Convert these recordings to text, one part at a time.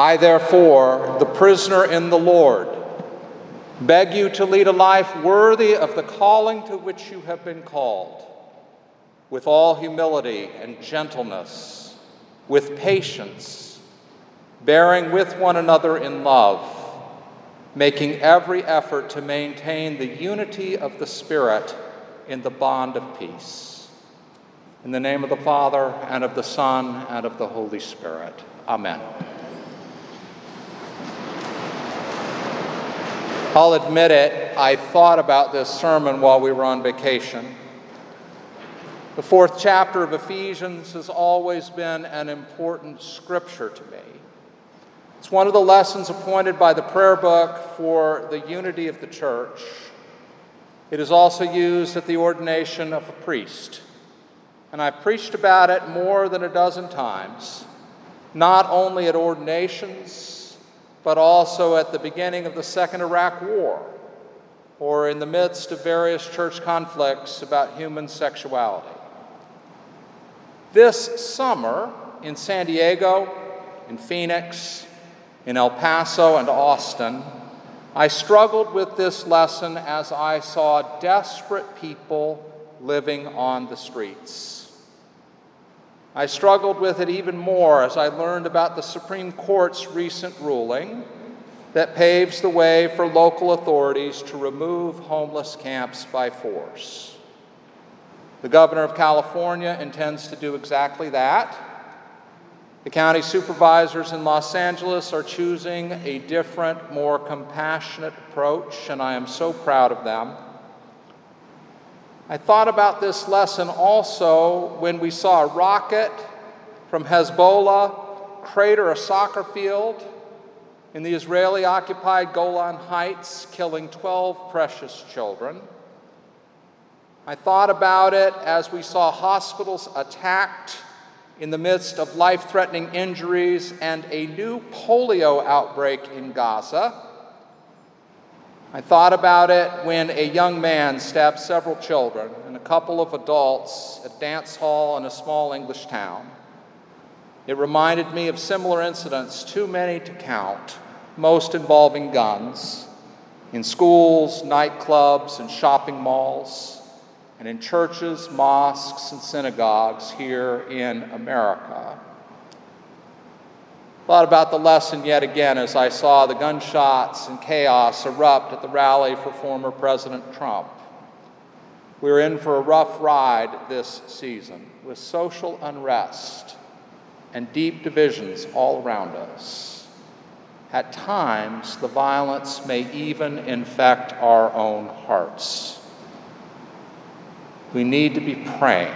I, therefore, the prisoner in the Lord, beg you to lead a life worthy of the calling to which you have been called, with all humility and gentleness, with patience, bearing with one another in love, making every effort to maintain the unity of the Spirit in the bond of peace. In the name of the Father, and of the Son, and of the Holy Spirit. Amen. I'll admit it, I thought about this sermon while we were on vacation. The 4th chapter of Ephesians has always been an important scripture to me. It's one of the lessons appointed by the prayer book for the unity of the church. It is also used at the ordination of a priest. And I've preached about it more than a dozen times, not only at ordinations, but also at the beginning of the Second Iraq War, or in the midst of various church conflicts about human sexuality. This summer, in San Diego, in Phoenix, in El Paso, and Austin, I struggled with this lesson as I saw desperate people living on the streets. I struggled with it even more as I learned about the Supreme Court's recent ruling that paves the way for local authorities to remove homeless camps by force. The governor of California intends to do exactly that. The county supervisors in Los Angeles are choosing a different, more compassionate approach, and I am so proud of them. I thought about this lesson also when we saw a rocket from Hezbollah crater a soccer field in the Israeli-occupied Golan Heights, killing 12 precious children. I thought about it as we saw hospitals attacked in the midst of life-threatening injuries and a new polio outbreak in Gaza. I thought about it when a young man stabbed several children and a couple of adults at a dance hall in a small English town. It reminded me of similar incidents, too many to count, most involving guns, in schools, nightclubs, and shopping malls, and in churches, mosques, and synagogues here in America. Thought about the lesson yet again as I saw the gunshots and chaos erupt at the rally for former President Trump. We're in for a rough ride this season with social unrest and deep divisions all around us. At times, the violence may even infect our own hearts. We need to be praying.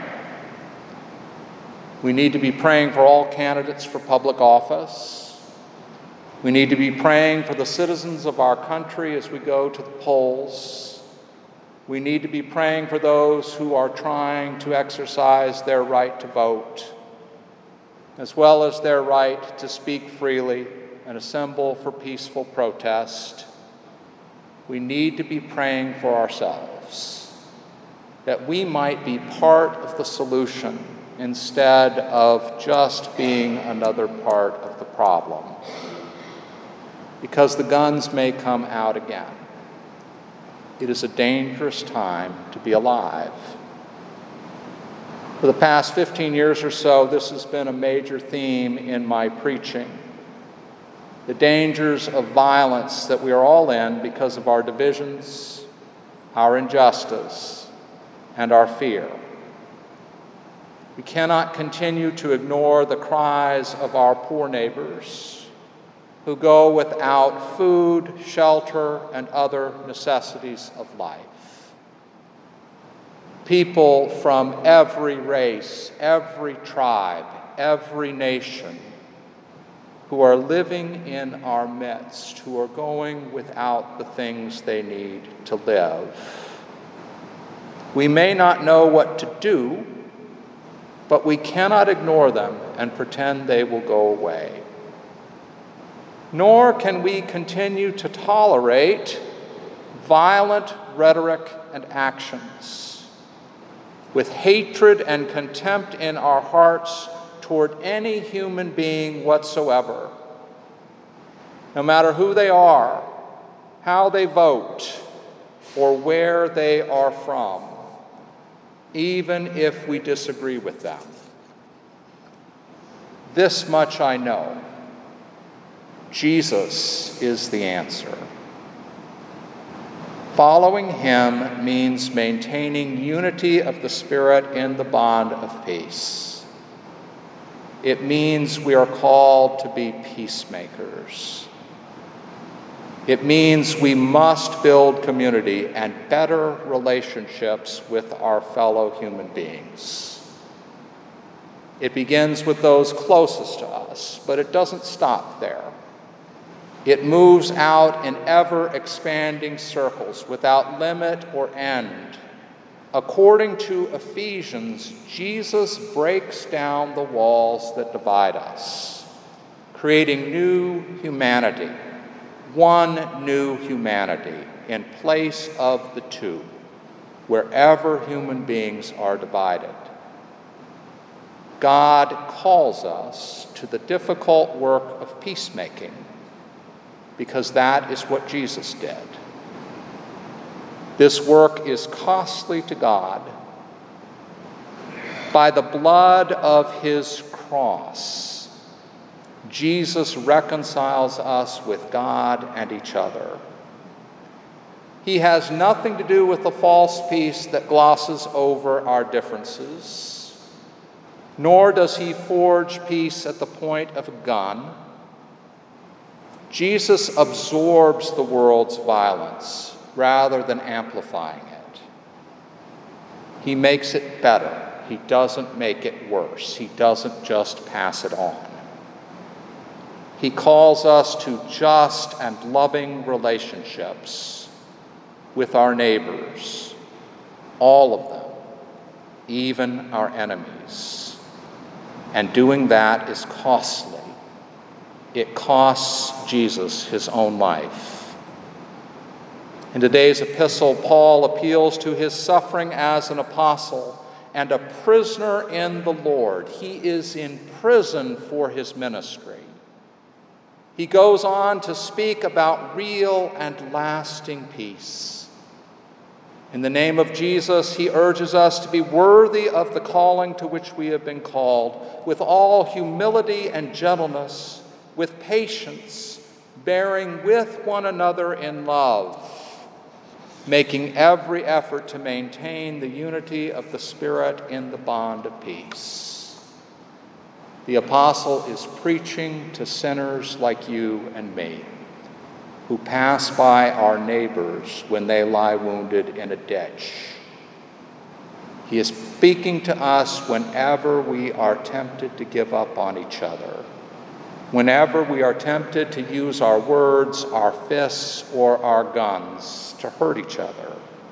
We need to be praying for all candidates for public office. We need to be praying for the citizens of our country as we go to the polls. We need to be praying for those who are trying to exercise their right to vote, as well as their right to speak freely and assemble for peaceful protest. We need to be praying for ourselves, that we might be part of the solution instead of just being another part of the problem. Because the guns may come out again. It is a dangerous time to be alive. For the past 15 years or so, this has been a major theme in my preaching. The dangers of violence that we are all in because of our divisions, our injustice, and our fear. We cannot continue to ignore the cries of our poor neighbors who go without food, shelter, and other necessities of life. People from every race, every tribe, every nation who are living in our midst, who are going without the things they need to live. We may not know what to do, but we cannot ignore them and pretend they will go away. Nor can we continue to tolerate violent rhetoric and actions with hatred and contempt in our hearts toward any human being whatsoever, no matter who they are, how they vote, or where they are from, even if we disagree with them. This much I know: Jesus is the answer. Following him means maintaining unity of the Spirit in the bond of peace. It means we are called to be peacemakers. It means we must build community and better relationships with our fellow human beings. It begins with those closest to us, but it doesn't stop there. It moves out in ever-expanding circles without limit or end. According to Ephesians, Jesus breaks down the walls that divide us, creating new humanity, one new humanity in place of the two, wherever human beings are divided. God calls us to the difficult work of peacemaking, because that is what Jesus did. This work is costly to God. By the blood of his cross, Jesus reconciles us with God and each other. He has nothing to do with the false peace that glosses over our differences, nor does he forge peace at the point of a gun. Jesus absorbs the world's violence rather than amplifying it. He makes it better. He doesn't make it worse. He doesn't just pass it on. He calls us to just and loving relationships with our neighbors, all of them, even our enemies. And doing that is costly. It costs Jesus his own life. In today's epistle, Paul appeals to his suffering as an apostle and a prisoner in the Lord. He is in prison for his ministry. He goes on to speak about real and lasting peace. In the name of Jesus, he urges us to be worthy of the calling to which we have been called, with all humility and gentleness, with patience, bearing with one another in love, making every effort to maintain the unity of the Spirit in the bond of peace. The apostle is preaching to sinners like you and me, who pass by our neighbors when they lie wounded in a ditch. He is speaking to us whenever we are tempted to give up on each other, whenever we are tempted to use our words, our fists, or our guns to hurt each other.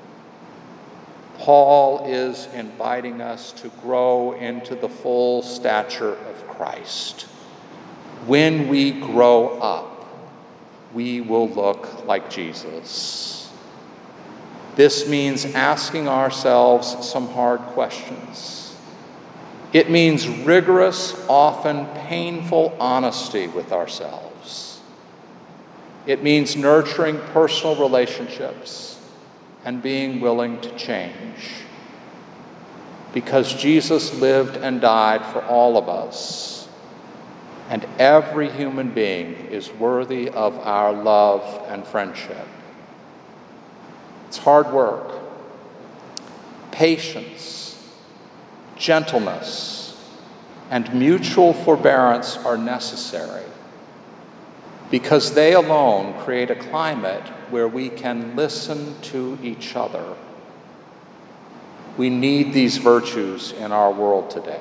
Paul is inviting us to grow into the full stature of Christ. When we grow up, we will look like Jesus. This means asking ourselves some hard questions. It means rigorous, often painful honesty with ourselves. It means nurturing personal relationships and being willing to change. Because Jesus lived and died for all of us, and every human being is worthy of our love and friendship. It's hard work. Patience, gentleness, and mutual forbearance are necessary, because they alone create a climate where we can listen to each other. We need these virtues in our world today.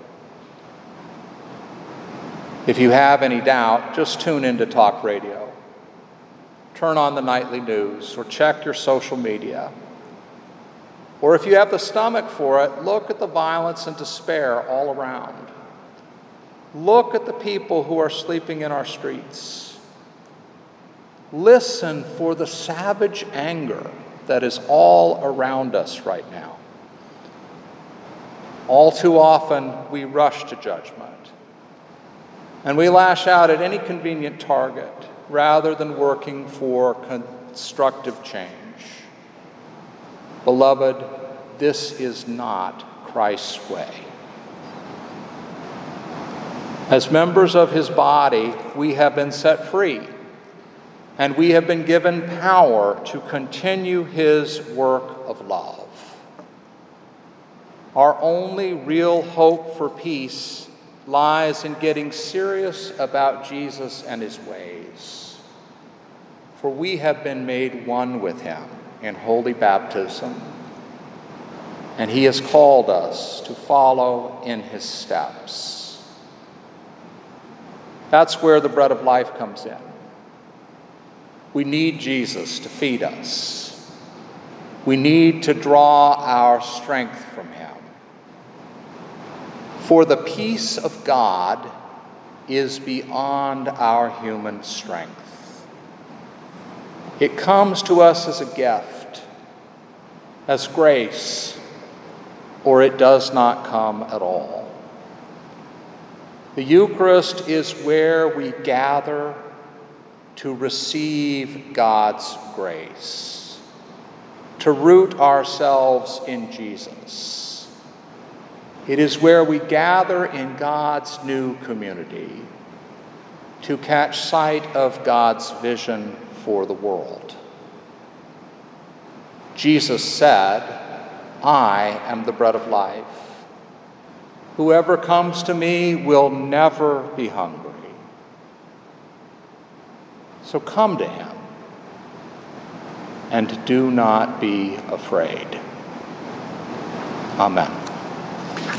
If you have any doubt, just tune into talk radio. Turn on the nightly news or check your social media. Or if you have the stomach for it, look at the violence and despair all around. Look at the people who are sleeping in our streets. Listen for the savage anger that is all around us right now. All too often, we rush to judgment, and we lash out at any convenient target, rather than working for constructive change. Beloved, this is not Christ's way. As members of his body, we have been set free, and we have been given power to continue his work of love. Our only real hope for peace lies in getting serious about Jesus and his ways. For we have been made one with him in holy baptism, and he has called us to follow in his steps. That's where the bread of life comes in. We need Jesus to feed us. We need to draw our strength from him. For the peace of God is beyond our human strength. It comes to us as a gift, as grace, or it does not come at all. The Eucharist is where we gather to receive God's grace, to root ourselves in Jesus. It is where we gather in God's new community to catch sight of God's vision for the world. Jesus said, "I am the bread of life. Whoever comes to me will never be hungry." So come to him and do not be afraid. Amen.